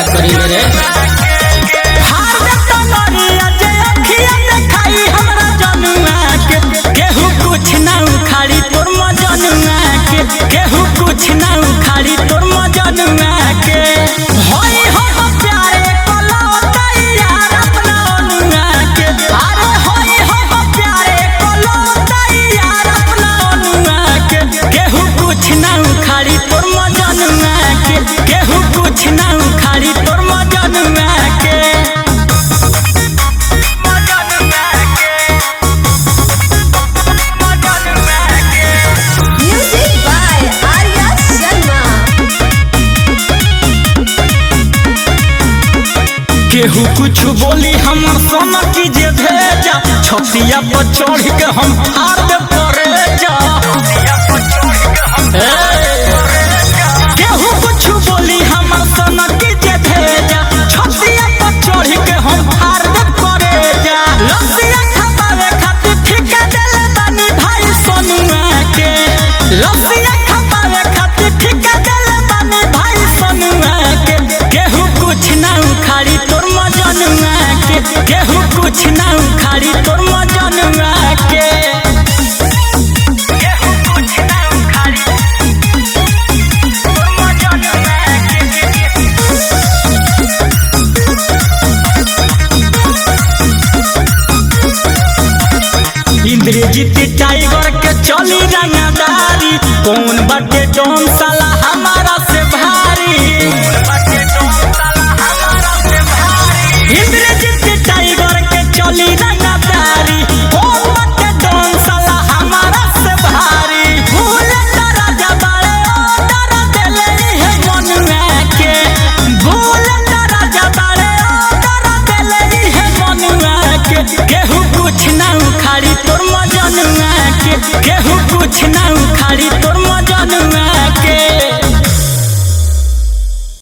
करी रे केहू कुछ ना उखाड़ी तोर मजनुआ के केहू कुछ ना उखाड़ी तोर मजनुआ के होई हो प्यारे कोलौता यार अपना अनुआ के अरे होई हो प्यारे कोलौता यार अपना अनुआ के केहू कुछ ना उखाड़ी तोर मजनुआ के केहू कुछ ना उखाड़ी तोर मजनुआ के केहू कुछ बोली हमर सोना की जे भेजा छतिया पर चढ़ के हम हाथ परे जा केहू कुछ बोली हमर सोना की जे भेजा छतिया पर चढ़ के हम हाथ परे जा लसिया खपावे खातिर ठिका देले बानी भाई सोनुआ के लसिया खपावे खातिर ठिका देले बानी भाई सोनुआ के केहू कुछ ना उखाड़ी तोर मजनुआ के केहू कुछ ना उखाड़ी तोर मजनुआ के केहू कुछ ना उखाड़ी तोर मजनुआ के इंद्रजीत टाइगर के चली रंगदारी कौन बाटे डॉन साला हमारा से भारी इंद्रजीत टाइगर के चली रंगदारी कौन बाटे डॉन साला हमारा से भारी भूले राजा बाड़े ऑर्डर देले है मनुआ के भूले राजा बाड़े ऑर्डर देले है मनुआ के केहू कुछ ना उखाड़ी तोर मजनुआ के केहू कुछ ना उखाड़ी तोर मजनुआ